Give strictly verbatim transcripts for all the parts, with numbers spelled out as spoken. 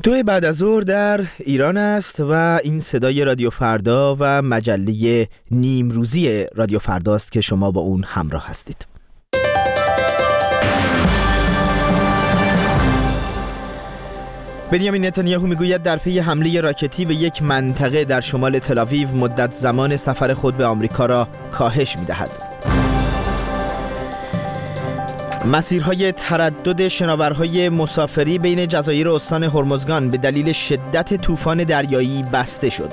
دو بعد از ظهر در ایران است و این صدای رادیو فردا و مجله نیمروزی رادیو فردا است که شما با اون همراه هستید. بنیامین نتانیاهو میگوید در پی حمله راکتی به یک منطقه در شمال تل‌آویو مدت زمان سفر خود به آمریکا را کاهش می‌دهد. مسیرهای تردد شناورهای مسافری بین جزایر استان هرمزگان به دلیل شدت طوفان دریایی بسته شد.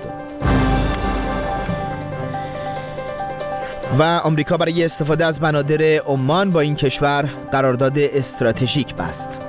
و آمریکا برای استفاده از بنادر عمان با این کشور قرارداد استراتژیک بست.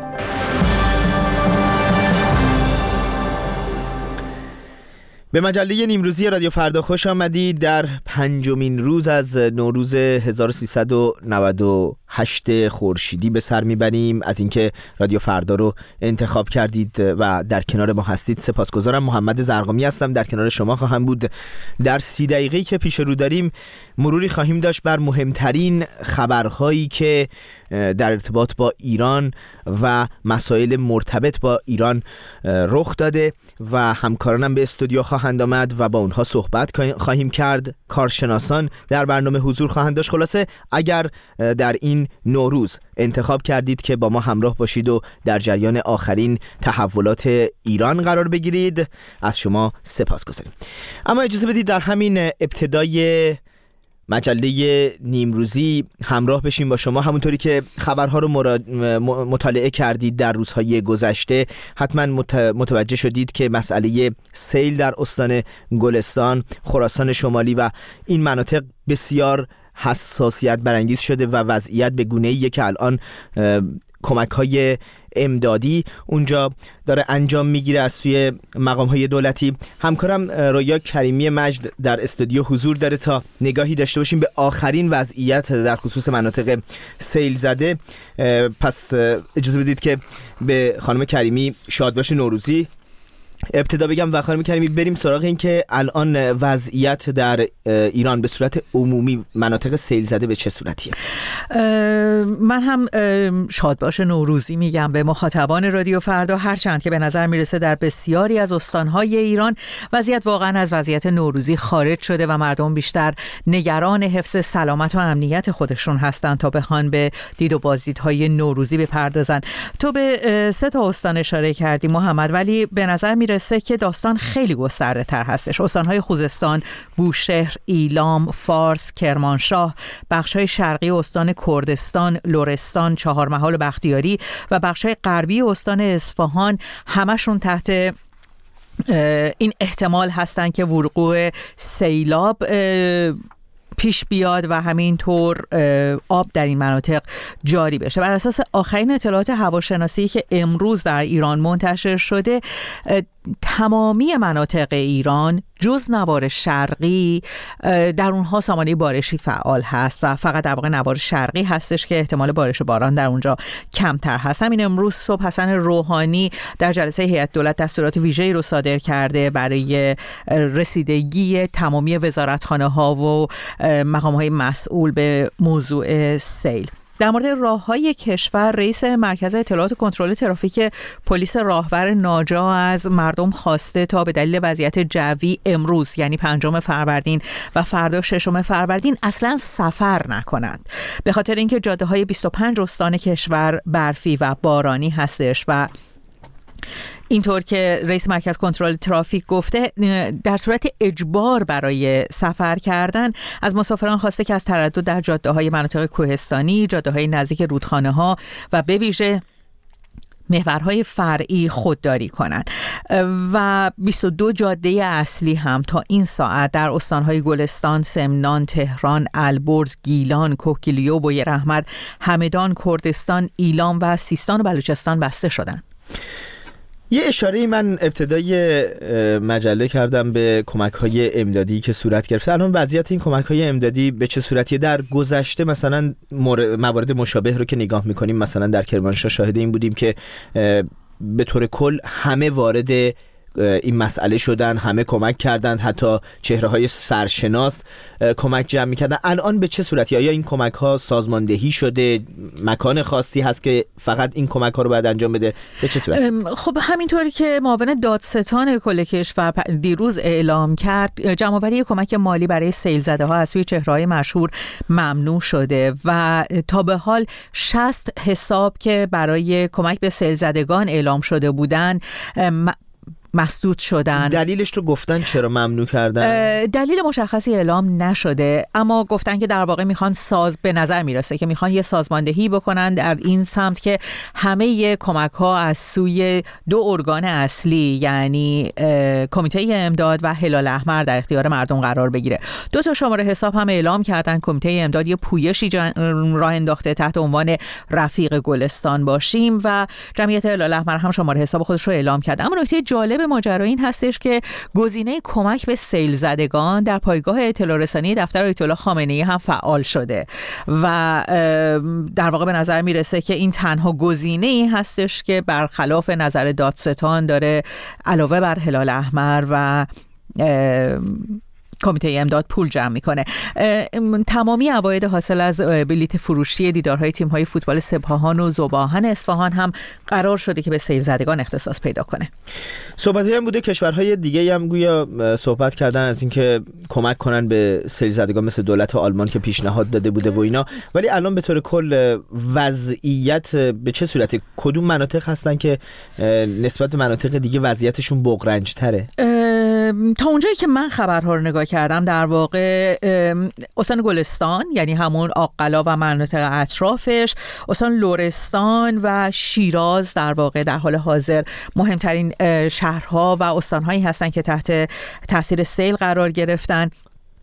به مجله نیمروزی رادیو فردا خوش آمدید. در پنجمین روز از نوروز هزار و سیصد و نود و هشت خورشیدی به سر میبریم از اینکه رادیو فردا رو انتخاب کردید و در کنار ما هستید. سپاسگزارم. محمد زرقامی هستم، در کنار شما خواهم بود. در سی دقیقه‌ای که پیش رو داریم مروری خواهیم داشت بر مهمترین خبرهایی که در ارتباط با ایران و مسائل مرتبط با ایران رخ داده و همکارانم به استودیو خواهند آمد و با اونها صحبت خواهیم کرد. کارشناسان در برنامه حضور خواهند داشت. خلاصه اگر در این نوروز انتخاب کردید که با ما همراه باشید و در جریان آخرین تحولات ایران قرار بگیرید، از شما سپاسگزاریم. اما اجازه بدید در همین ابتدای مجله نیمروزی همراه بشیم با شما. همونطوری که خبرها رو مطالعه کردید در روزهای گذشته، حتما متوجه شدید که مسئله سیل در استان گلستان، خراسان شمالی و این مناطق بسیار حساسیت برانگیز شده و وضعیت به گونه‌ایه که الان کمک‌های امدادی اونجا داره انجام میگیره از سوی مقام‌های دولتی. همکارم رویا کریمی مجد در استودیو حضور داره تا نگاهی داشته باشیم به آخرین وضعیت در خصوص مناطق سیل زده. پس اجازه بدید که به خانم کریمی شادباش نوروزی ابتدا بگم و خانم کریمی بریم سراغ این که الان وضعیت در ایران به صورت عمومی مناطق سیل زده به چه صورتیه؟ من هم شادباش نوروزی میگم به مخاطبان رادیو فردا، هرچند که به نظر میرسه در بسیاری از استانهای ایران وضعیت واقعا از وضعیت نوروزی خارج شده و مردم بیشتر نگران حفظ سلامت و امنیت خودشون هستن تا بخوان به دید و بازدیدهای نوروزی بپردازن. تو به سه تا استان اشاره کردی محمد، ولی به نظر می رسه که داستان خیلی گسترده تر هستش. استانهای خوزستان، بوشهر، ایلام، فارس، کرمانشاه، بخشای شرقی استان کردستان، لرستان، چهارمحال و بختیاری و بخشای غربی استان اصفهان همشون تحت این احتمال هستن که وقوع سیلاب پیش بیاد و همینطور آب در این مناطق جاری بشه. بر اساس آخرین اطلاعات هواشناسی که امروز در ایران منتشر شده، تمامی مناطق ایران جز نوار شرقی در اونها سامانه بارشی فعال هست و فقط در واقع نوار شرقی هستش که احتمال بارش و باران در اونجا کمتر هست. همین امروز صبح حسن روحانی در جلسه هیئت دولت دستورات ویژه‌ای رو صادر کرده برای رسیدگی تمامی وزارتخانه ها و مقام های مسئول به موضوع سیل. در مورد راههای کشور، رئیس مرکز اطلاعات و کنترل ترافیک پلیس راهور ناجا از مردم خواسته تا به دلیل وضعیت جوی امروز یعنی پنجم فروردین و فردا ششم فروردین اصلا سفر نکنند، به خاطر اینکه جاده‌های بیست و پنج استان کشور برفی و بارانی هستش و اینطور که رئیس مرکز کنترل ترافیک گفته، در صورت اجبار برای سفر کردن از مسافران خواسته که از تردد در جاده‌های مناطق کوهستانی، جاده‌های نزدیک رودخانه‌ها و به ویژه محورهای فرعی خودداری کنند. و بیست و دو جاده اصلی هم تا این ساعت در استانهای گلستان، سمنان، تهران، البرز، گیلان، کوکیلیو، بویراحمد، همدان، کردستان، ایلام و سیستان و بلوچستان بسته شدند. یه اشاره من ابتدای مجله کردم به کمک‌های امدادی که صورت گرفت. الان وضعیت این کمک‌های امدادی به چه صورتیه؟ در گذشته مثلا موارد مشابه رو که نگاه می‌کنیم، مثلا در کرمانشاه شاهد این بودیم که به طور کل همه وارد این مسئله شدن، همه کمک کردند، حتی چهره‌های سرشناس کمک جمع می‌کردن. الان به چه صورتی؟ آیا این کمک‌ها سازماندهی شده؟ مکان خاصی هست که فقط این کمک‌ها رو باید انجام بده؟ به چه صورتی؟ خب همینطوری که معاون دادستان کل کشور دیروز اعلام کرد، جمع‌آوری کمک مالی برای سیل زده‌ها از سوی چهره‌های مشهور ممنوع شده و تا به حال شصت حساب که برای کمک به سیل زدگان اعلام شده بودن مسدود شدن. دلیلش رو گفتن چرا ممنوع کردن؟ دلیل مشخصی اعلام نشده، اما گفتن که در واقع میخوان ساز به نظر میرسه که میخوان یه سازماندهی بکنن در این سمت که همه کمک ها از سوی دو ارگان اصلی، یعنی کمیته امداد و هلال احمر، در اختیار مردم قرار بگیره. دو تا شماره حساب هم اعلام کردن. کمیته امداد یه پویشی جن... راه انداخته تحت عنوان رفیق گلستان باشیم و جمعیت هلال احمر هم شماره حساب خودش رو اعلام کرد. اما نکته جالب ماجرا این هستش که گزینه کمک به سیل زدگان در پایگاه اطلاع رسانی دفتر آیت الله خامنه‌ای هم فعال شده و در واقع به نظر میرسه که این تنها گزینه ای هستش که برخلاف نظر دادستان داره علاوه بر هلال احمر و کمیته امداد پول جمع میکنه. تمامی عواید حاصل از بلیت فروشی دیدارهای تیم‌های فوتبال سپاهان و ذوب‌آهن اصفهان هم قرار شده که به سیل زدگان اختصاص پیدا کنه. صحبت‌هایی هم بوده کشورهای دیگه هم گویا صحبت کردن از اینکه کمک کنن به سیل زدگان، مثل دولت آلمان که پیشنهاد داده بوده و اینا. ولی الان به طور کل وضعیت به چه صورته؟ کدوم مناطق هستن که نسبت به مناطق دیگه وضعیتشون بغرنج‌تره؟ تا اونجایی که من خبرها رو نگاه کردم، در واقع استان گلستان، یعنی همون آق‌قلا و مناطق اطرافش، استان لرستان و شیراز در واقع در حال حاضر مهمترین شهرها و استانهایی هستن که تحت تاثیر سیل قرار گرفتن.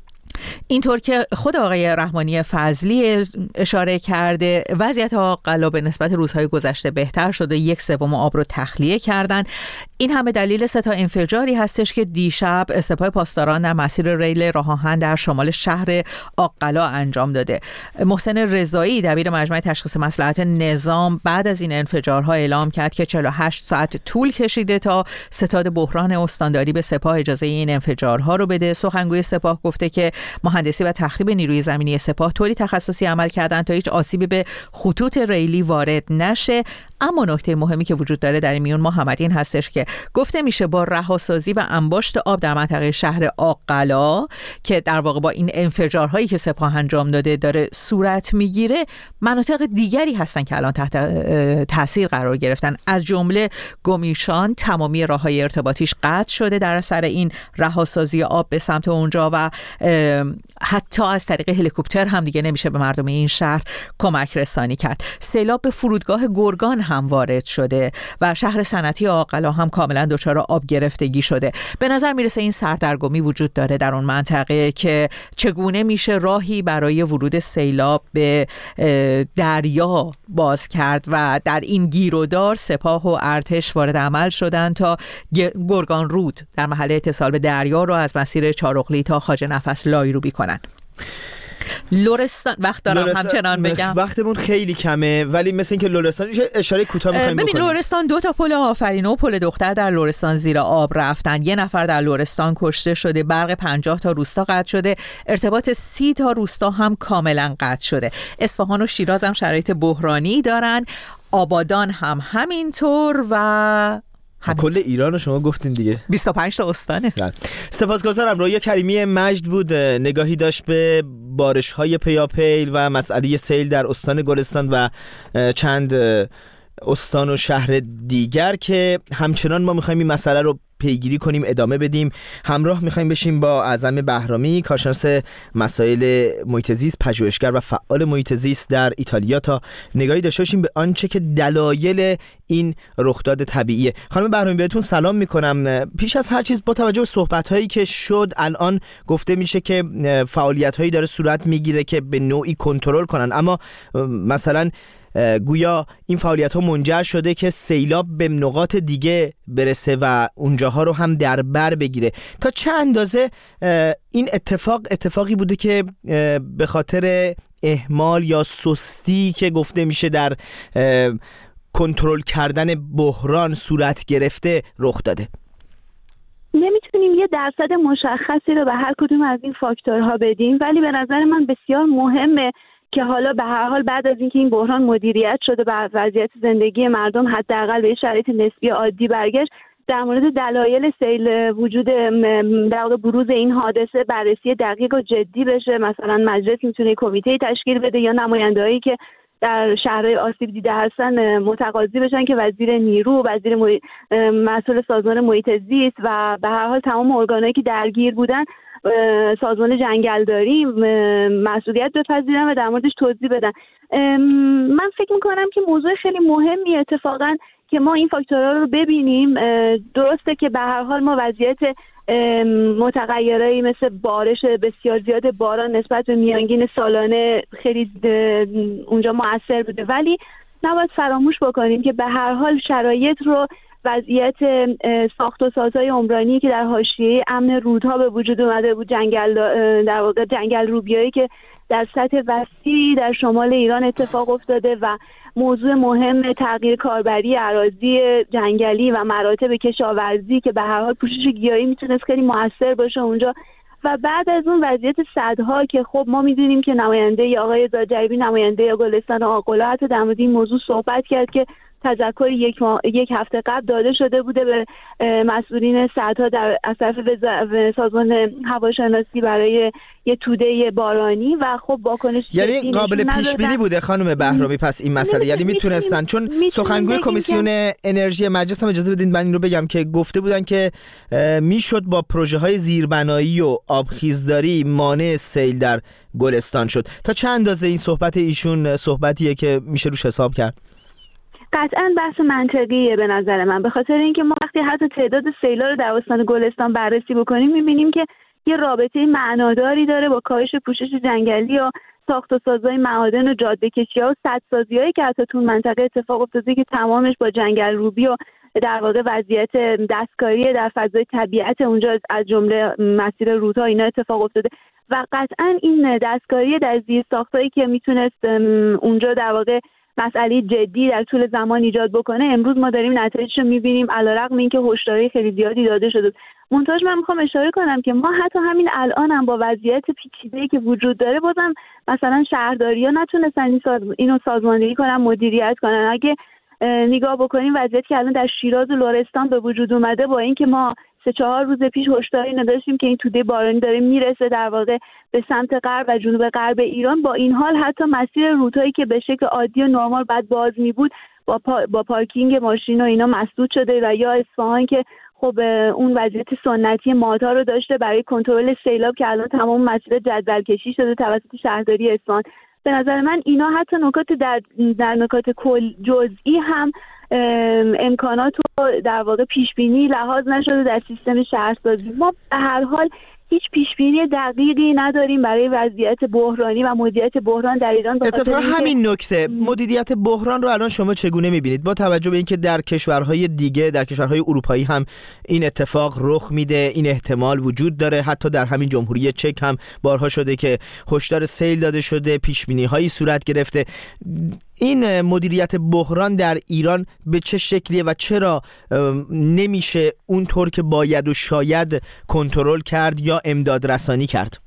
اینطور که خود آقای رحمانی فضلی اشاره کرده، وضعیت آق‌قلا به نسبت روزهای گذشته بهتر شده، یک سوم آب رو تخلیه کردن. این همه دلیل سه تا انفجاری هستش که دیشب سپاه پاسداران در مسیر ریل راه آهن در شمال شهر آق‌قلا انجام داده. محسن رضایی دبیر مجمع تشخیص مصلحت نظام بعد از این انفجارها اعلام کرد که چهل و هشت ساعت طول کشیده تا ستاد بحران استانداری به سپاه اجازه این انفجارها رو بده. سخنگوی سپاه گفته که مهندسی و تخریب نیروی زمینی سپاه طوری تخصصی عمل کردن تا هیچ آسیبی به خطوط ریلی وارد نشه. اما نکته مهمی که وجود داره در این میون محمد این هستش که گفته میشه با رهاسازی و انباشت آب در منطقه شهر آق‌قلا که در واقع با این انفجارهایی که سپاه انجام داده داره صورت میگیره، مناطق دیگری هستن که الان تحت تاثیر قرار گرفتن. از جمله گمیشان تمامی راههای ارتباطیش قطع شده در اثر این رهاسازی آب به سمت اونجا و حتی از طریق هلیکوپتر هم دیگه نمیشه به مردم این شهر کمک رسانی کرد. سیلاب به فرودگاه گرگان هم وارد شده و شهر صنعتی آق‌قلا هم کاملا دچار آب گرفتگی شده. به نظر میرسه این سردرگمی وجود داره در اون منطقه که چگونه میشه راهی برای ورود سیلاب به دریا باز کرد و در این گیرودار سپاه و ارتش وارد عمل شدن تا گرگان رود در محل اتصال به دریا رو از مسیر چارقلی تا خواجه نفس لایروبی کنن. لرستان وقت دارم لرستان... همچنان بگم وقتمون خیلی کمه، ولی مثل اینکه لرستان اشاره کوتاه می‌خوایم بکنیم. ببین لرستان دو تا پل آفرینه و پل دختر در لرستان زیر آب رفتن. یه نفر در لرستان کشته شده، برق پنجاه تا روستا قطع شده، ارتباط سی تا روستا هم کاملا قطع شده. اصفهان و شیراز هم شرایط بحرانی دارن، آبادان هم همینطور و کل ایران رو شما گفتین دیگه. بیست و پنج تا استانه. سپاسگزارم. رویا کریمی مجد بود، نگاهی داشت به بارش‌های پیاپی و مسئله سیل در استان گلستان و چند استان و شهر دیگر که همچنان ما می‌خوایم این مسئله رو پیگیری کنیم، ادامه بدیم. همراه می‌خوایم بشیم با اعظم بهرامی، کارشناس مسائل محیط زیست، پژوهشگر و فعال محیط زیست در ایتالیا، تا نگاهی داشته باشیم به آنچه که دلایل این رخداد طبیعیه. خانم بهرامی بهتون سلام میکنم. پیش از هر چیز با توجه به صحبت‌هایی که شد، الان گفته میشه که فعالیت‌هایی داره صورت میگیره که به نوعی کنترل کنن، اما مثلا گویا این فعالیت ها منجر شده که سیلاب به نقاط دیگه برسه و اونجاها رو هم در بر بگیره. تا چه اندازه این اتفاق اتفاقی بوده که به خاطر اهمال یا سستی که گفته میشه در کنترل کردن بحران صورت گرفته رخ داده؟ نمیتونیم یه درصد مشخصی رو به هر کدوم از این فاکتورها بدیم، ولی به نظر من بسیار مهمه که حالا به هر حال بعد از اینکه این بحران مدیریت شده و وضعیت زندگی مردم حداقل به شرایط نسبی عادی برگشت، در مورد دلایل سیل وجود در واقع بروز این حادثه بررسی دقیق و جدی بشه. مثلا مجلس میتونه کمیته تشکیل بده یا نماینده‌هایی که در شهرهای آسیب دیده هستن متقاضی بشن که وزیر نیرو، وزیر محی... مسئول سازمان محیط زیست و به هر حال تمام ارگانایی که درگیر بودن، سازمان جنگلداری، مسئولیت بپذیرن و در موردش توضیح بدن. من فکر میکنم که موضوع خیلی مهمی اتفاقاً که ما این فاکتورها رو ببینیم. درسته که به هر حال ما وضعیت متغیرایی مثل بارش بسیار زیاد باران نسبت به میانگین سالانه خیلی اونجا مؤثر بوده، ولی نباید فراموش بکنیم که به هر حال شرایط رو، وضعیت ساخت و سازهای عمرانی که در حاشیه امن رودها به وجود اومده بود، جنگل در واقع جنگل روبیایی که در سطح وسیعی در شمال ایران اتفاق افتاده و موضوع مهم تغییر کاربری اراضی جنگلی و مراتب کشاورزی که به هر حال پوشش گیاهی میتونست خیلی موثر باشه اونجا، و بعد از اون وضعیت سدها که خب ما میدونیم که نماینده یا آقای زاجریبی، نماینده یا گلستان آقلا، حتی در مورد این موضوع صحبت کرد که تذکر یک, ما... یک هفته قبل داده شده بوده به مسئولین سدها در از طرف وز... سازمان هواشناسی برای یه توده بارانی و خب واکنش یعنی قابل پیش بینی بوده خانم بهرامی پس این مسئله، یعنی میتونستن، چون سخنگوی کمیسیون که... انرژی مجلس هم اجازه بدین من این رو بگم که گفته بودن که میشد با پروژه های زیربنایی و آبخیزداری مانع سیل در گلستان شد. تا چند اندازه این صحبت ایشون صحبتیه که میشه روش حساب کرد؟ قطعاً بحث منطقیه به نظر من، به خاطر اینکه ما وقتی حتی تعداد سیل‌ها رو در استان گلستان بررسی بکنیم می‌بینیم که یه رابطه معناداری داره با کاهش پوشش جنگلی و ساخت و سازهای معادن و جاده‌کشی‌ها و سدسازی‌هایی که حتی تو منطقه اتفاق افتاده که تمامش با جنگل روبی و در واقع وضعیت دستکاری در فضای طبیعت اونجا از جمله مسیر رودها اینا اتفاق افتاده و قطعاً این دستکاری در زیر ساختایی که میتونست اونجا در واقع مسئله جدی در طول زمان ایجاد بکنه، امروز ما داریم نتایجش رو می‌بینیم، علیرغم اینکه هشداری خیلی زیادی داده شده. منتهاش من میخوام اشاره کنم که ما حتی همین الان هم با وضعیت پیچیده‌ای که وجود داره بازم مثلا شهرداری‌ها نتونستن این ساز... اینو سازماندهی کنن، مدیریت کنن. اگه نگاه بکنیم وضعیتی که الان در شیراز و لرستان به وجود اومده، با اینکه ما سه چهار روز پیش هشداری نداشتیم که این توده بارانی داره میرسه در واقع به سمت غرب و جنوب غرب ایران، با این حال حتی مسیر رودهایی که به شکل عادی و نرمال بعد باز می بود با, پا... با پارکینگ ماشین و اینا مسدود شده، و یا اصفهان که خب اون وضعیت سنتی ماتا رو داشته برای کنترل سیلاب که الان تمام مسیر جدول کشی شده توسط شهرداری اصفهان. به نظر من اینا حتی نکات در در نکات کل جزئی هم امکانات رو در واقع پیش بینی لحاظ نشده در سیستم شهرسازی. ما به هر حال هیچ پیش بینی دقیقی نداریم برای وضعیت بحرانی و مدیریت بحران در ایران. اتفاقا همین نکته مدیریت بحران رو الان شما چگونه می‌بینید با توجه به اینکه در کشورهای دیگه، در کشورهای اروپایی هم این اتفاق رخ میده، این احتمال وجود داره، حتی در همین جمهوری چک هم بارها شده که هشدار سیل داده شده، پیش بینی‌هایی صورت گرفته. این مدیریت بحران در ایران به چه شکلیه و چرا نمیشه اونطور که باید و شاید کنترل کرد یا امداد رسانی کرد؟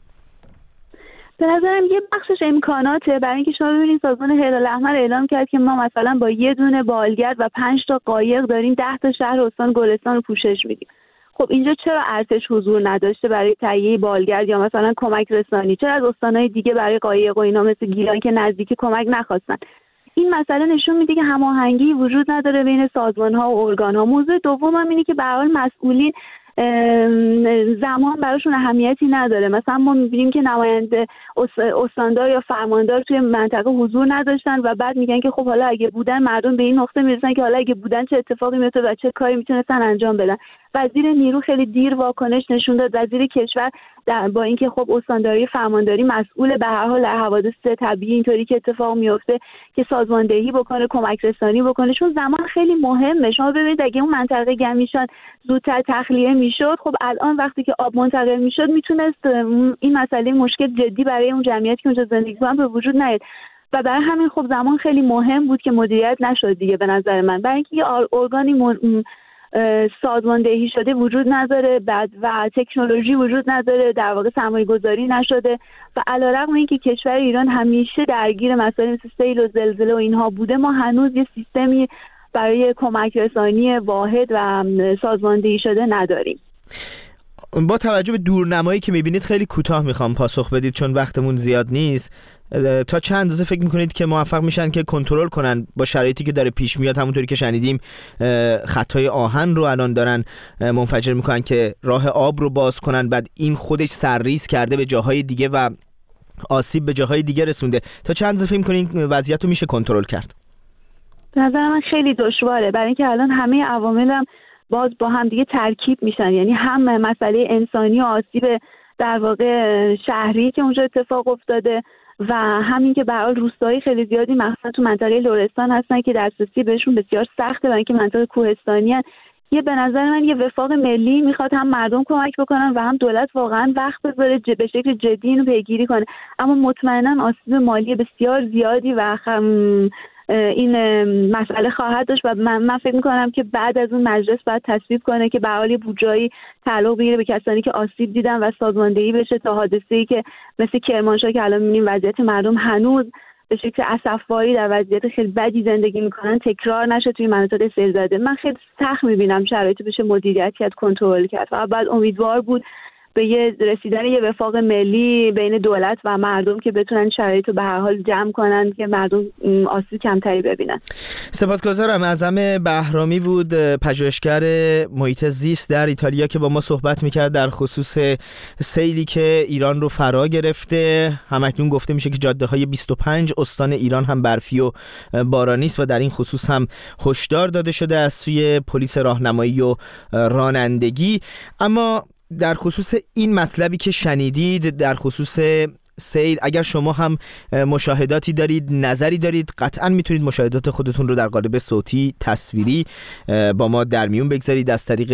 به نظرم یه بخشش امکاناته. برای اینکه شما ببینید سازمان هلال احمر اعلام کرد که ما مثلا با یه دونه بالگرد و پنج تا قایق داریم ده تا شهر استان گلستان رو پوشش میدیم. خب اینجا چرا ارتش حضور نداشته برای تهیه بالگرد یا مثلا کمک رسانی؟ چرا از استانهای دیگه برای قایق و اینا مثل گیلان که نزدیکی کمک نخواستن؟ این مسئله نشون میده که هماهنگی وجود نداره بین سازمان‌ها و ارگان‌ها. موضوع دوم هم اینه که به هر حال مسئولین زمان براشون اهمیتی نداره. مثلا ما می‌بینیم که نماینده استاندار یا فرماندار توی منطقه حضور نداشتن و بعد میگن که خب حالا اگه بودن مردم به این نقطه میرسن که حالا اگه بودن چه اتفاقی میفته و چه کاری میتونستن انجام بدن. وزیر نیرو خیلی دیر واکنش نشون داد. وزیر کشور با اینکه خب استانداری فرمانداری مسئول به هر حال در حوادث طبیعی اینطوری که اتفاق میفته که سازماندهی بکنه، کمک رسانی بکنه، چون زمان خیلی مهمه. شما ببینید اگه اون منطقه گمیشان زودتر تخلیه میشد، خب الان وقتی که آب منتقل میشد میتونست این مسئله مشکل جدی برای اون جمعیتی که اونجا زندگی کنن به وجود نیاد و برای همین خب زمان خیلی مهم بود که مدیریت نشد دیگه به نظر من. برای اینکه یه ارگانی سازماندهی شده وجود نداره بعد و تکنولوژی وجود نداره، در واقع سرمایه گذاری نشده و علیرغم اینکه کشور ایران همیشه درگیر مسائل مثل سیل و زلزله و اینها بوده، ما هنوز یه سیستمی برای کمک رسانی واحد و سازماندهی شده نداریم. با توجه به دورنمایی که میبینید خیلی کوتاه میخوام پاسخ بدید چون وقتمون زیاد نیست. تا چند اندازه فکر میکنید که موفق میشن که کنترل کنن با شرایطی که داره پیش میاد؟ همونطوری که شنیدیم خطای آهن رو الان دارن منفجر میکنن که راه آب رو باز کنن، بعد این خودش سرریز کرده به جاهای دیگه و آسیب به جاهای دیگه رسونده. تا چند اندازه فکر میکنید وضعیت رو میشه کنترل کرد؟ به نظر من خیلی دشواره، برای اینکه الان همه عوامل هم باز با هم دیگه ترکیب میشن، یعنی هم مسئله انسانی و آسیب در واقع شهری که اونجا اتفاق افتاده و همین که به هر حال روستایی خیلی زیادی مخصوصا تو منطقه لرستان هستن که دسترسی بهشون بسیار سخته برای اینکه منطقه کوهستانی هستن. یه به نظر من یه وفاق ملی میخواد هم مردم کمک بکنن و هم دولت واقعا وقت بذاره به شکل جدی اینو پیگیری کنه، اما مطمئنا آسیب مالی بسیار زیادی و خم این مسئله خواهد داشت و من, من فکر میکنم که بعد از اون مجلس باید تصویب کنه که به حال بودجه‌ای تعلق بگیره به کسانی که آسیب دیدن و سازماندهی بشه تا حادثه‌ای که مثل کرمانشاه که الان می‌بینیم وضعیت مردم هنوز به شکل اسفباری در وضعیت خیلی بدی زندگی میکنن تکرار نشه توی مناطق سیل زده. من خیلی سخت می‌بینم شرایط بشه مدیریت کرد، کنترل کرد. فقط بعد امیدوار بود به یه رسیدن یه وفاق ملی بین دولت و مردم که بتونن شرایط رو به هر حال جمع کنن که مردم آسیب کمتری ببینن. سپاسگزارم. اعظم بهرامی بود، پژوهشگر محیط زیست در ایتالیا که با ما صحبت میکرد در خصوص سیلی که ایران رو فرا گرفته. همکنون گفته میشه که جاده های بیست و پنج استان ایران هم برفی و بارانی است و در این خصوص هم هشدار داده شده از سوی پلیس راهنمایی و رانندگی. اما در خصوص این مطلبی که شنیدید در خصوص سیل، اگر شما هم مشاهداتی دارید، نظری دارید، قطعا میتونید مشاهدات خودتون رو در قالب صوتی، تصویری با ما در میون بگذارید از طریق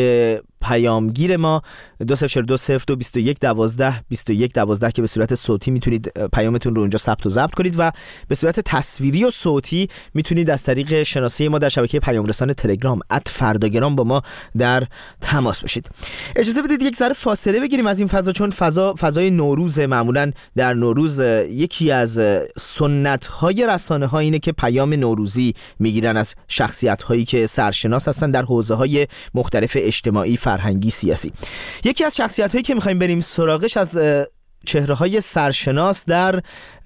پیامگیر ما دو صفر دو صفر دو بیست و یک دوازده بیست و یک دوازده که به صورت صوتی میتونید پیامتون رو اونجا ثبت و ضبط کنید و به صورت تصویری و صوتی میتونید از طریق شناسه ما در شبکه پیام رسان تلگرام ات فرداگرام با ما در تماس باشید. اجازه بدید یک ذره فاصله بگیریم از این فضا، چون فضا فضای نوروز. معمولا در نوروز یکی از سنت های رسانه ها اینه که پیام نوروزی میگیرن از شخصیت هایی که سرشناس هستن در حوزه های مختلف اجتماعی، فرهنگی، سیاسی. یکی از شخصیت هایی که میخوایم بریم سراغش از چهره های سرشناس در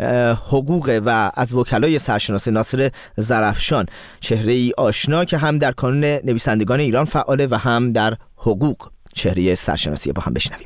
حقوق و از وکلای سرشناس ناصر زرافشان، چهره ای آشنا که هم در کانون نویسندگان ایران فعاله و هم در حقوق. چهره سرشناسی با هم بشنویم.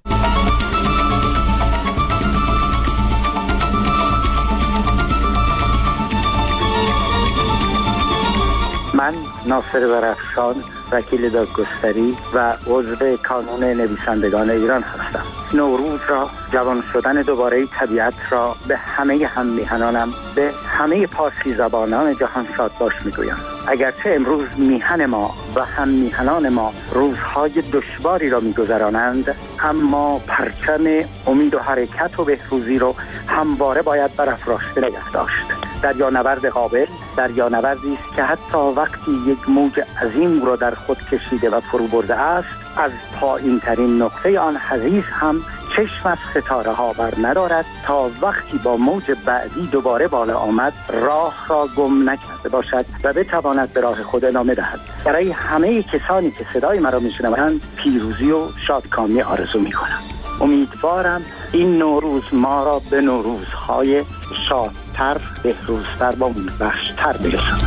من ناصر زرافشان، وکیل دادگستری و عضو کانون نویسندگان ایران هستم. نوروز را، جوان شدن دوباره طبیعت را به همه هم میهنانم، به همه پارسی زبانان جهان شاد باش میگویم. اگرچه امروز میهن ما و هم میهنان ما روزهای دشواری را میگذرانند، اما پرچم امید و حرکت و بهروزی رو همواره باید برافراشته نگه داشت. دریانورد قابل، دریانوردی است که حتی وقتی یک موج عظیم را در خود کشیده و فرو برده است، از پایین ترین نقطه آن حضیض هم چشم از ستاره ها بر ندارد تا وقتی با موج بعدی دوباره بالا آمد راه را گم نکرده باشد و بتواند به راه خود ادامه دهد. برای همه کسانی که صدای مرا میشنوند پیروزی و شادکامی آرزو میکنم. امیدوارم این نوروز ما را به نوروزهای شادتر، بهروزتر و امیدبخشتر برساند.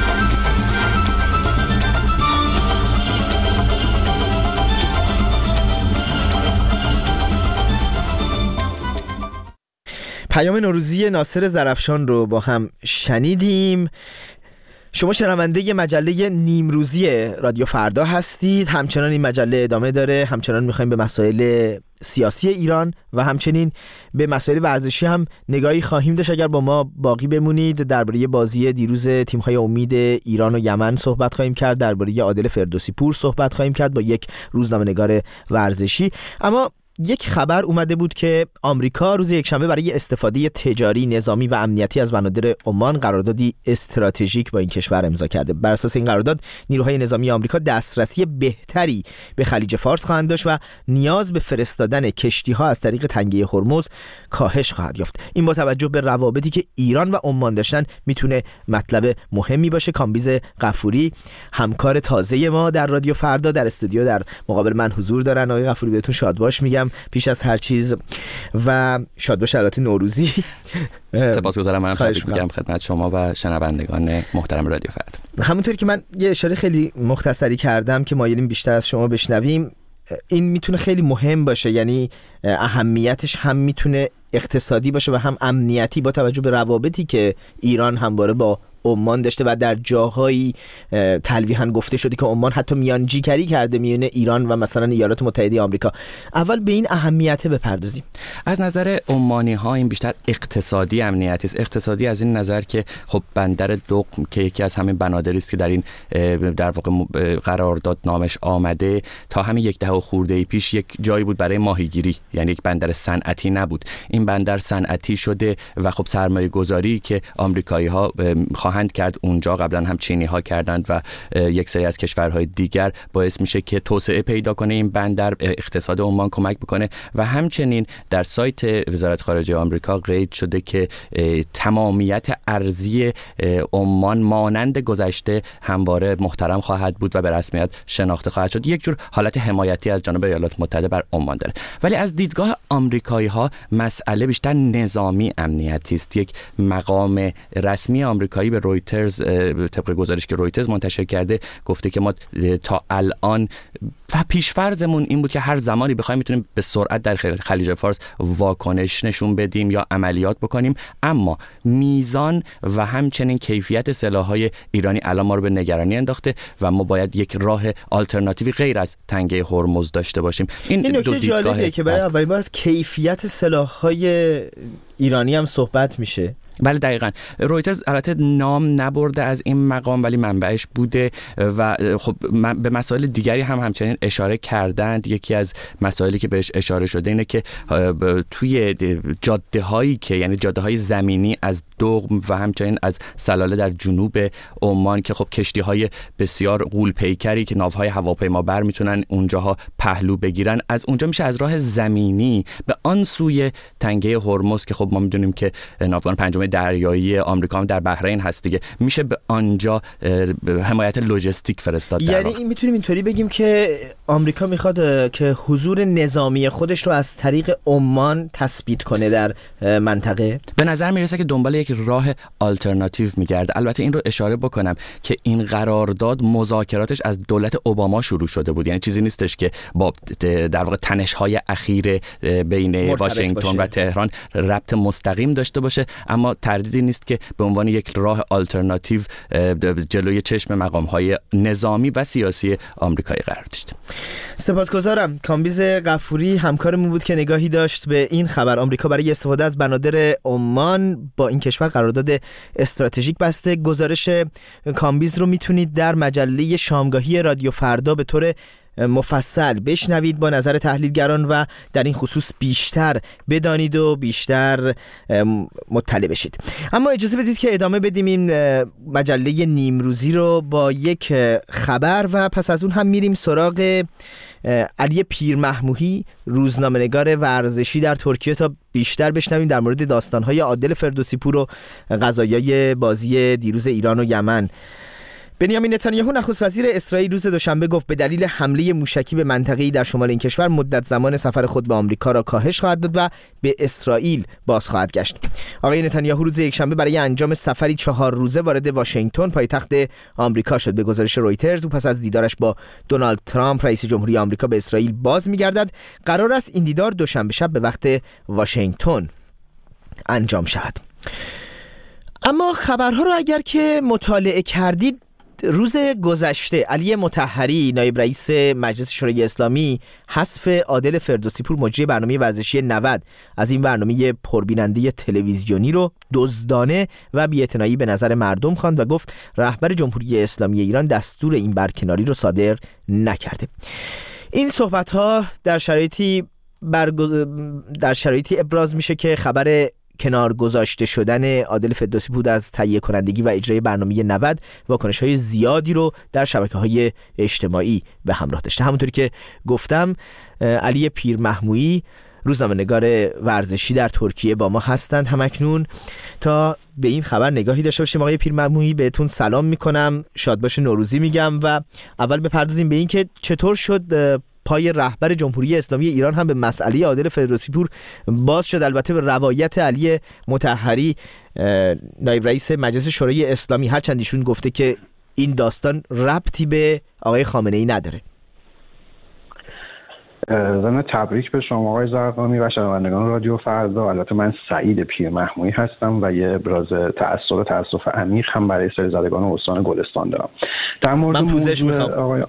پیام نوروزی ناصر زرافشان رو با هم شنیدیم. شما شنونده مجله نیمروزی رادیو فردا هستید. همچنان این مجله ادامه داره، همچنان میخوایم به مسائل سیاسی ایران و همچنین به مسائل ورزشی هم نگاهی خواهیم داشت. اگر با ما باقی بمونید درباره بازی دیروز تیم‌های امید ایران و یمن صحبت خواهیم کرد، درباره عادل فردوسی پور صحبت خواهیم کرد با یک روزنامه‌نگار ورزشی. اما یک خبر اومده بود که آمریکا روز یکشنبه برای استفاده تجاری، نظامی و امنیتی از بنادر عمان قراردادی استراتژیک با این کشور امضا کرده. بر اساس این قرارداد نیروهای نظامی آمریکا دسترسی بهتری به خلیج فارس خواهند داشت و نیاز به فرستادن کشتی‌ها از طریق تنگه هرمز کاهش خواهد یافت. این با توجه به روابطی که ایران و عمان داشتن میتونه مطلب مهمی باشه. کامبیز غفوری همکار تازه ما در رادیو فردا در استودیو در مقابل من حضور دارن. آقای غفوری بهتون شادباش میگم پیش از هر چیز و شادباش البته نوروزی. سپاسگزارم. منم تبریک میگم خدمت شما و شنوندگان محترم رادیو فردا. همونطوری که من یه اشاره خیلی مختصری کردم که مایلیم بیشتر از شما بشنویم، این میتونه خیلی مهم باشه، یعنی اهمیتش هم میتونه اقتصادی باشه و هم امنیتی با توجه به روابطی که ایران همواره با عمان داشته و در جاهایی تلویحاً گفته شده که عمان حتی میانجیگری کرده میون ایران و مثلا ایالات متحده آمریکا. اول به این اهمیت بپردازیم. از نظر عمانی ها این بیشتر اقتصادی امنیتی است. اقتصادی از این نظر که خب بندر دقم که یکی از همین بنادری است که در این در واقع قرارداد نامش آمده، تا همین یک دهه خورده پیش یک جایی بود برای ماهیگیری، یعنی یک بندر صنعتی نبود. این بندر صنعتی شده و خب سرمایه گذاری که آمریکایی ها خواهند کرد اونجا، قبلا هم چینی ها کردند و یک سری از کشورهای دیگر، باعث میشه که توسعه پیدا کنه این بندر، اقتصاد عمان کمک بکنه. و همچنین در سایت وزارت خارجه آمریکا قید شده که تمامیت ارضی عمان مانند گذشته همواره محترم خواهد بود و به رسمیت شناخته خواهد شد. یک جور حالت حمایتی از جانب ایالات متحده بر عمان داره. ولی از دیدگاه آمریکایی ها مسئله بیشتر نظامی امنیتی است. یک مقام رسمی آمریکایی به رویترز، طبق گزارش که رویترز منتشر کرده، گفته که ما تا الان و پیشفرضمون این بود که هر زمانی بخوایم میتونیم به سرعت در خلیج فارس واکنش نشون بدیم یا عملیات بکنیم، اما میزان و همچنین کیفیت سلاح‌های ایرانی الان ما رو به نگرانی انداخته و ما باید یک راه آلترناتیوی غیر از تنگه هرمز داشته باشیم. این, این نکته جالبیه که برای اولین بار از کیفیت سلاح‌های ایرانی هم صحبت میشه. بله دقیقاً. رویترز البته نام نبرده از این مقام ولی منبعش بوده و خب به مسائل دیگری هم همچنین اشاره کردند. یکی از مسائلی که بهش اشاره شده اینه که توی جاده هایی که یعنی جاده های زمینی از دغم و همچنین از سلاله در جنوب عمان که خب کشتی های بسیار غول پیکری که ناوهای هواپیما بر میتونن اونجاها پهلو بگیرن، از اونجا میشه از راه زمینی به آن سوی تنگه هرمز که خب ما میدونیم که ناوگان پنجم دریایی آمریکا هم در بحرین هست دیگه، میشه به آنجا حمایت لوجستیک فرستاد. یعنی این میتونیم اینطوری بگیم که آمریکا میخواد که حضور نظامی خودش رو از طریق عمان تثبیت کنه در منطقه. به نظر میرسه که دنبال یک راه آلترناتیو میگرده. البته این رو اشاره بکنم که این قرارداد مذاکراتش از دولت اوباما شروع شده بود، یعنی چیزی نیستش که با در واقع تنش‌های اخیر بین واشنگتن و تهران ربط مستقیم داشته باشه، اما تردیدی نیست که به عنوان یک راه آلترناتیو جلوی چشم مقام‌های نظامی و سیاسی آمریکایی قرار داشت. سپاسگزارم. کامبیز غفوری همکارمون بود که نگاهی داشت به این خبر. آمریکا برای استفاده از بنادر عمان با این کشور قرارداد استراتژیک بسته. گزارش کامبیز رو میتونید در مجله شامگاهی رادیو فردا به طور مفصل بشنوید با نظر تحلیلگران و در این خصوص بیشتر بدانید و بیشتر مطلع بشید. اما اجازه بدید که ادامه بدیم این مجله نیمروزی رو با یک خبر و پس از اون هم میریم سراغ علی پیرمحموحی، روزنامه‌نگار ورزشی در ترکیه، تا بیشتر بشنویم در مورد داستان‌های عادل فردوسی پور و قضایای بازی دیروز ایران و یمن. بنیامین نتانیاهو نخست وزیر اسرائیل روز دوشنبه گفت به دلیل حمله موشکی به منطقه‌ای در شمال این کشور مدت زمان سفر خود به آمریکا را کاهش خواهد داد و به اسرائیل باز خواهد گشت. آقای نتانیاهو روز یکشنبه برای انجام سفری چهار روزه وارد واشنگتن پایتخت آمریکا شد. به گزارش رویترز او پس از دیدارش با دونالد ترامپ رئیس جمهوری آمریکا به اسرائیل باز می‌گردد. قرار است این دیدار دوشنبه شب به وقت واشنگتن انجام شود. اما خبرها رو اگر که مطالعه کردید، روز گذشته علی مطهری نایب رئیس مجلس شورای اسلامی حذف عادل فردوسی پور مجری برنامه ورزشی نود از این برنامه پربیننده تلویزیونی رو دزدانه و بی‌اعتنایی به نظر مردم خواند و گفت رهبر جمهوری اسلامی ایران دستور این برکناری رو صادر نکرده. این صحبت‌ها در شرایطی برگز... در شرایطی ابراز میشه که خبر کنار گذاشته شدن عادل فردوسی پور از تهیه کنندگی و اجرای برنامه نود واکنش‌های زیادی رو در شبکه‌های اجتماعی به همراه داشته. همونطوری که گفتم علی پیرمحمویی روزنامه‌نگار ورزشی در ترکیه با ما هستند همکنون تا به این خبر نگاهی داشته باشیم. آقای پیرمحمویی بهتون سلام میکنم، شادباش نوروزی میگم و اول بپردازیم به این که چطور شد پای رهبر جمهوری اسلامی ایران هم به مسئله عادل فردوسی پور باز شد، البته به روایت علی مطهری نایب رئیس مجلس شورای اسلامی، هرچند ایشون گفته که این داستان ربطی به آقای خامنه‌ای نداره. ضمن تبریک به شما آقای زرقامی و شنوندگان رادیو فردا. البته من سعید پیرمحمویی هستم و یه ابراز تأسف و تأسف عمیق هم برای سرزدگان استان گلستان دارم. در مورد من پوزش میخوام. آقای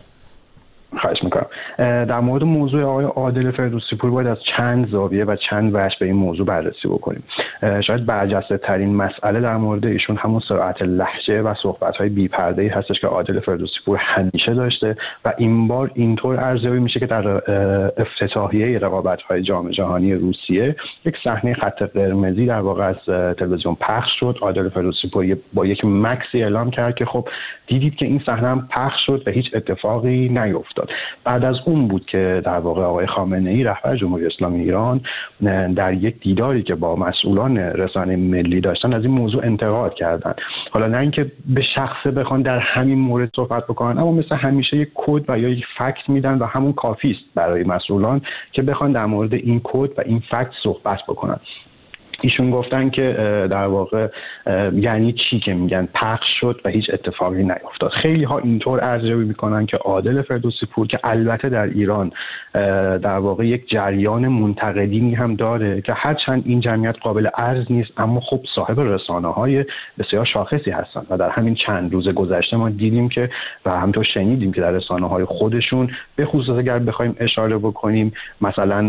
خواهش میکنم. در مورد موضوع آقای عادل فردوسی پور باید از چند زاویه و چند وجه به این موضوع بررسی بکنیم. شاید برجسته ترین مسئله در مورد ایشون همون سرعت لهجه و صحبت های بی پرده ای هستش که عادل فردوسی پور همیشه داشته و این بار اینطور ارزیابی میشه که در افتتاحیه رقابت های جام جهانی روسیه یک صحنه خط قرمزی در واقع از تلویزیون پخش شد. عادل فردوسی پور با یک مکسی اعلام کرد که خب دیدید که این صحنه هم پخش شد و هیچ اتفاقی نیفتاد. بعد از اون بود که در واقع آقای خامنه‌ای رهبر جمهوری اسلامی ایران در یک دیداری که با مسئولان رسانه ملی داشتن از این موضوع انتقاد کردند. حالا نه اینکه به شخصه بخوان در همین مورد صحبت بکنن، اما مثل همیشه یک کد و یا یک فکت میدن و همون کافی است برای مسئولان که بخوان در مورد این کد و این فکت صحبت بکنن. ایشون گفتن که در واقع یعنی چی که میگن پخش شد و هیچ اتفاقی نیفتاد. خیلی ها اینطور ارزیابی میکنن که عادل فردوسی پور که البته در ایران در واقع یک جریان منتقدینی هم داره که هرچند این جمعیت قابل عرض نیست اما خب صاحب رسانه‌های بسیار شاخصی هستن و در همین چند روز گذشته ما دیدیم که و همونطور شنیدیم که در رسانه‌های خودشون به خصوص اگر بخوایم اشاره بکنیم مثلا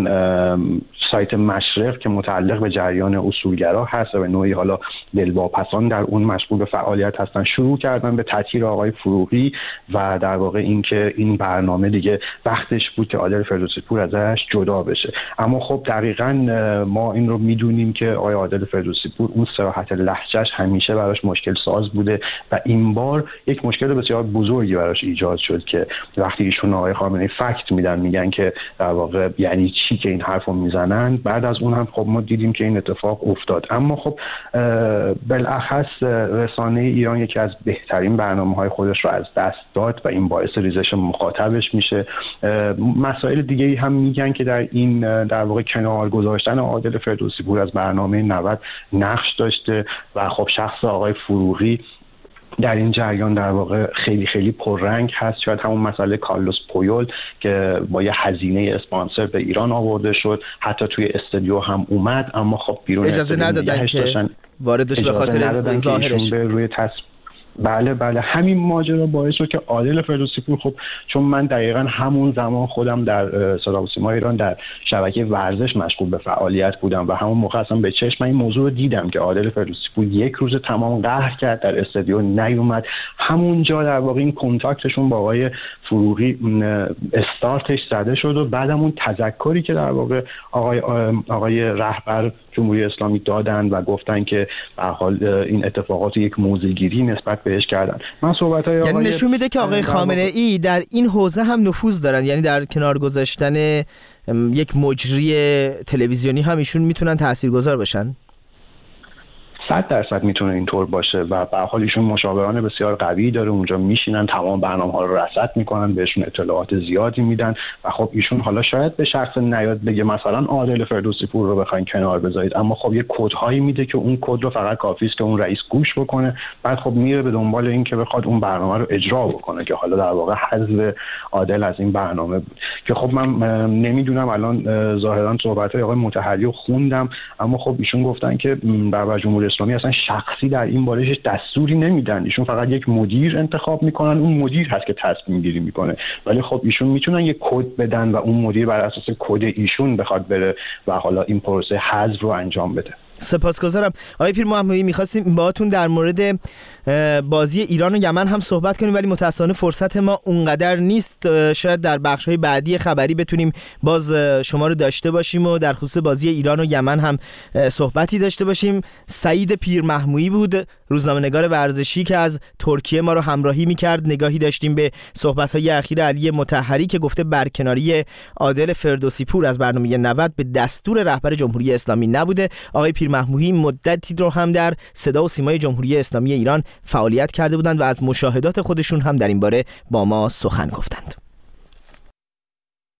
سایت مشرق که متعلق به جریان اصولگرا هست و به نوعی حالا دلواپسان در اون مشغول به فعالیت هستن شروع کردن به تطهیر آقای فروغی و در واقع اینکه این برنامه دیگه وقتش بود که عادل فردوسی پور ازش جدا بشه. اما خب دقیقاً ما این رو میدونیم که آقای عادل فردوسی پور اون صراحت لهجه‌اش همیشه براش مشکل ساز بوده و این بار یک مشکل بسیار بزرگی براش ایجاد شد که وقتی ایشون آقای خامنه‌ای فکت میدن میگن که در واقع یعنی چی که این حرفو میزنن، بعد از اون هم خب ما دیدیم که این اتفاق افتاد. اما خب بالاخص رسانه ایران یکی از بهترین برنامه‌های خودش رو از دست داد و این باعث ریزش مخاطبش میشه. مسائل دیگه‌ای هم میگن که در این در واقع کنار گذاشتن عادل فردوسی پور از برنامه نود نقش داشته و خب شخص آقای فروغی در این جریان در واقع خیلی خیلی پررنگ هست. شاید همون مسئله کارلوس پویول که با یه هزینه اسپانسر به ایران آورده شد، حتی توی استودیو هم اومد، اما خب بیرون اجازه ندادن که وارد بشه به خاطر ظاهرش روی تصویر. بله بله همین ماجرا باعث شد که عادل فردوسی پور خب چون من دقیقاً همون زمان خودم در صدا و سیما ایران در شبکه ورزش مشغول به فعالیت بودم و همون موقع اصلا به چشم این موضوع رو دیدم که عادل فردوسی پور یک روز تمام قهر کرد، در استودیو نیومد. همونجا در واقع این کنتاکتشون با آقای فروغی استارتش زده شد و بعدم اون تذکری که در واقع آقای آقای رهبر جمهوری اسلامی دادن و گفتن که به هر حال این اتفاقات یک موضع‌گیری نسبت بهش کردن. من صحبت‌های یعنی نشون میده که آقای خامنه‌ای در این حوزه هم نفوذ دارن، یعنی در کنار گذاشتن یک مجری تلویزیونی هم ایشون میتونن تاثیرگذار باشن. صد درصد میتونه اینطور باشه و به هر حال ایشون مشاوران بسیار قوی داره، اونجا میشینن تمام برنامه‌ها رو رصد میکنن، بهشون اطلاعات زیادی میدن و خب ایشون حالا شاید به شخص نیاد بگه مثلا عادل فردوسی پور رو بخواید کنار بذارید، اما خب یه کدهایی میده که اون کد رو فقط کافی است که اون رئیس گوش بکنه، بعد خب میره به دنبال این که بخواد اون برنامه رو اجرا بکنه که حالا در واقع حذف عادل از این برنامه بود. که خب من نمیدونم الان ظاهرا صحبت‌های آقای مطهری رو خوندم، اما خب ایشون گفتن که رهبر جمهوری اسلامی اصلا شخصی در این باره دستوری نمیدن، ایشون فقط یک مدیر انتخاب میکنن، اون مدیر هست که تصمیم گیری میکنه، ولی خب ایشون میتونن یک کد بدن و اون مدیر بر اساس کد ایشون بخواد بره و حالا این پروسه حذف رو انجام بده. سپاسگزارم. آقای پیر محمودی، می‌خواستیم باهاتون در مورد بازی ایران و یمن هم صحبت کنیم ولی متأسفانه فرصت ما اونقدر نیست. شاید در بخش‌های بعدی خبری بتونیم باز شما رو داشته باشیم و در خصوص بازی ایران و یمن هم صحبتی داشته باشیم. سعید پیر محمودی بود، روزنامه‌نگار ورزشی که از ترکیه ما رو همراهی می‌کرد. نگاهی داشتیم به صحبت‌های اخیر علی مطهری که گفته برکناری عادل فردوسی پور از برنامه نود به دستور رهبر جمهوری اسلامی نبوده. آقای پیر محمودی مدتی رو هم در صدا و سیمای جمهوری اسلامی ایران فعالیت کرده بودند و از مشاهدات خودشون هم در این باره با ما سخن گفتند.